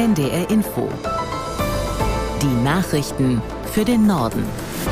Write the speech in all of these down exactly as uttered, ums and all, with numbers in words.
N D R Info. Die Nachrichten für den Norden.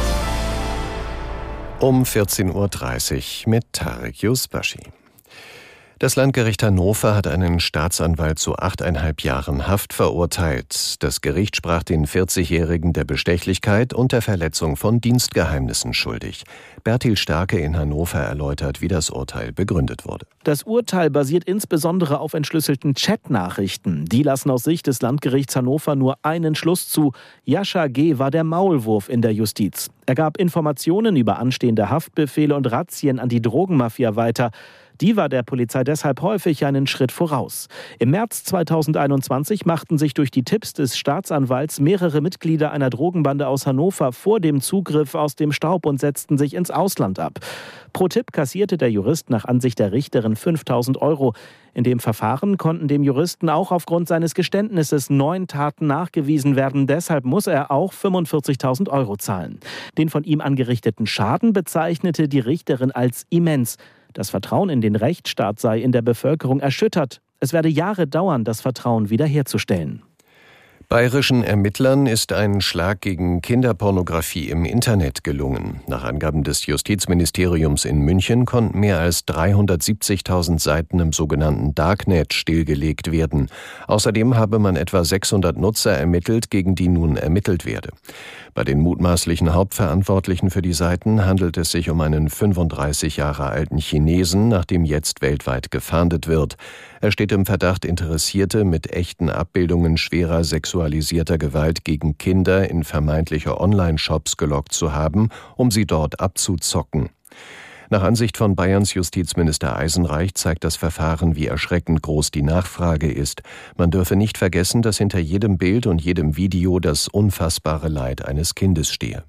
Um vierzehn Uhr dreißig mit Tarek Yusbashi. Das Landgericht Hannover hat einen Staatsanwalt zu achteinhalb Jahren Haft verurteilt. Das Gericht sprach den vierzigjährigen der Bestechlichkeit und der Verletzung von Dienstgeheimnissen schuldig. Bertil Starke in Hannover erläutert, wie das Urteil begründet wurde. Das Urteil basiert insbesondere auf entschlüsselten Chatnachrichten. Die lassen aus Sicht des Landgerichts Hannover nur einen Schluss zu. Jascha G. war der Maulwurf in der Justiz. Er gab Informationen über anstehende Haftbefehle und Razzien an die Drogenmafia weiter. Die war der Polizei deshalb häufig einen Schritt voraus. Im März zweitausendeinundzwanzig machten sich durch die Tipps des Staatsanwalts mehrere Mitglieder einer Drogenbande aus Hannover vor dem Zugriff aus dem Staub und setzten sich ins Ausland ab. Pro Tipp kassierte der Jurist nach Ansicht der Richterin fünftausend Euro. In dem Verfahren konnten dem Juristen auch aufgrund seines Geständnisses neun Taten nachgewiesen werden. Deshalb muss er auch fünfundvierzigtausend Euro zahlen. Den von ihm angerichteten Schaden bezeichnete die Richterin als immens. Das Vertrauen in den Rechtsstaat sei in der Bevölkerung erschüttert. Es werde Jahre dauern, das Vertrauen wiederherzustellen. Bayerischen Ermittlern ist ein Schlag gegen Kinderpornografie im Internet gelungen. Nach Angaben des Justizministeriums in München konnten mehr als dreihundertsiebzigtausend Seiten im sogenannten Darknet stillgelegt werden. Außerdem habe man etwa sechshundert Nutzer ermittelt, gegen die nun ermittelt werde. Bei den mutmaßlichen Hauptverantwortlichen für die Seiten handelt es sich um einen fünfunddreißig Jahre alten Chinesen, nach dem jetzt weltweit gefahndet wird. Er steht im Verdacht, Interessierte mit echten Abbildungen schwerer sexualisierter Gewalt gegen Kinder in vermeintliche Online-Shops gelockt zu haben, um sie dort abzuzocken. Nach Ansicht von Bayerns Justizminister Eisenreich zeigt das Verfahren, wie erschreckend groß die Nachfrage ist. Man dürfe nicht vergessen, dass hinter jedem Bild und jedem Video das unfassbare Leid eines Kindes stehe.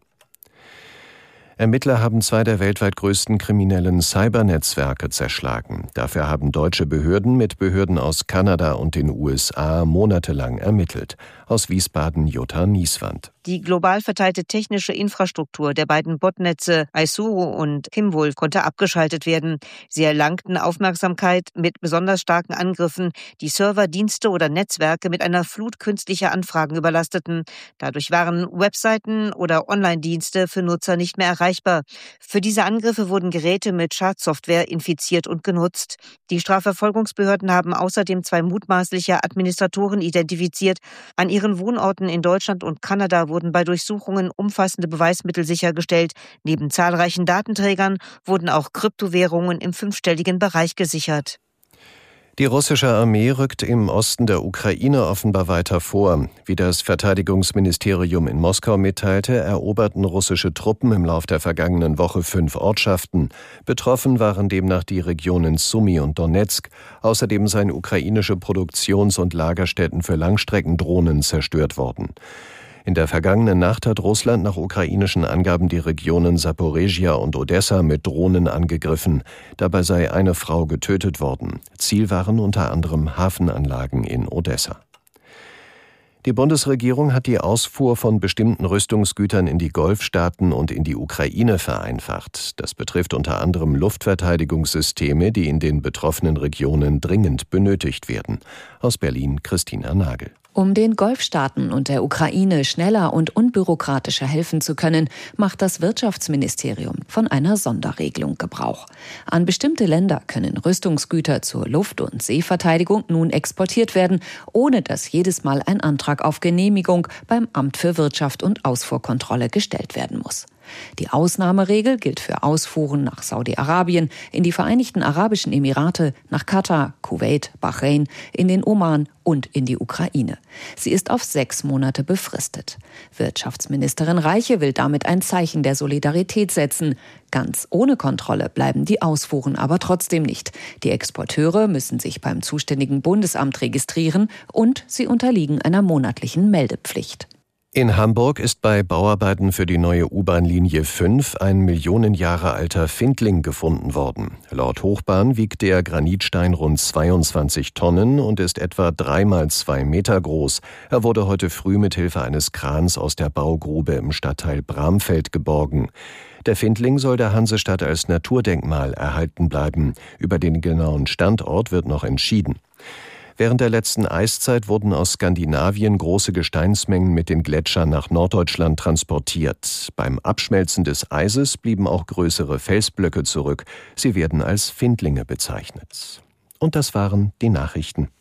Ermittler haben zwei der weltweit größten kriminellen Cybernetzwerke zerschlagen. Dafür haben deutsche Behörden mit Behörden aus Kanada und den U S A monatelang ermittelt. Aus Wiesbaden Jutta Nieswand. Die global verteilte technische Infrastruktur der beiden Botnetze Aizuru und Kimwolf konnte abgeschaltet werden. Sie erlangten Aufmerksamkeit mit besonders starken Angriffen, die Server, Dienste oder Netzwerke mit einer Flut künstlicher Anfragen überlasteten. Dadurch waren Webseiten oder Online-Dienste für Nutzer nicht mehr erreichbar. Für diese Angriffe wurden Geräte mit Schadsoftware infiziert und genutzt. Die Strafverfolgungsbehörden haben außerdem zwei mutmaßliche Administratoren identifiziert. An ihren Wohnorten in Deutschland und Kanada wurden bei Durchsuchungen umfassende Beweismittel sichergestellt. Neben zahlreichen Datenträgern wurden auch Kryptowährungen im fünfstelligen Bereich gesichert. Die russische Armee rückt im Osten der Ukraine offenbar weiter vor. Wie das Verteidigungsministerium in Moskau mitteilte, eroberten russische Truppen im Lauf der vergangenen Woche fünf Ortschaften. Betroffen waren demnach die Regionen Sumy und Donetsk. Außerdem seien ukrainische Produktions- und Lagerstätten für Langstreckendrohnen zerstört worden. In der vergangenen Nacht hat Russland nach ukrainischen Angaben die Regionen Saporežja und Odessa mit Drohnen angegriffen. Dabei sei eine Frau getötet worden. Ziel waren unter anderem Hafenanlagen in Odessa. Die Bundesregierung hat die Ausfuhr von bestimmten Rüstungsgütern in die Golfstaaten und in die Ukraine vereinfacht. Das betrifft unter anderem Luftverteidigungssysteme, die in den betroffenen Regionen dringend benötigt werden. Aus Berlin Christina Nagel. Um den Golfstaaten und der Ukraine schneller und unbürokratischer helfen zu können, macht das Wirtschaftsministerium von einer Sonderregelung Gebrauch. An bestimmte Länder können Rüstungsgüter zur Luft- und Seeverteidigung nun exportiert werden, ohne dass jedes Mal ein Antrag auf Genehmigung beim Amt für Wirtschaft und Ausfuhrkontrolle gestellt werden muss. Die Ausnahmeregel gilt für Ausfuhren nach Saudi-Arabien, in die Vereinigten Arabischen Emirate, nach Katar, Kuwait, Bahrain, in den Oman und in die Ukraine. Sie ist auf sechs Monate befristet. Wirtschaftsministerin Reiche will damit ein Zeichen der Solidarität setzen. Ganz ohne Kontrolle bleiben die Ausfuhren aber trotzdem nicht. Die Exporteure müssen sich beim zuständigen Bundesamt registrieren und sie unterliegen einer monatlichen Meldepflicht. In Hamburg ist bei Bauarbeiten für die neue U-Bahn-Linie fünf ein Millionen Jahre alter Findling gefunden worden. Laut Hochbahn wiegt der Granitstein rund zweiundzwanzig Tonnen und ist etwa drei mal zwei Meter groß. Er wurde heute früh mit Hilfe eines Krans aus der Baugrube im Stadtteil Bramfeld geborgen. Der Findling soll der Hansestadt als Naturdenkmal erhalten bleiben. Über den genauen Standort wird noch entschieden. Während der letzten Eiszeit wurden aus Skandinavien große Gesteinsmengen mit den Gletschern nach Norddeutschland transportiert. Beim Abschmelzen des Eises blieben auch größere Felsblöcke zurück. Sie werden als Findlinge bezeichnet. Und das waren die Nachrichten.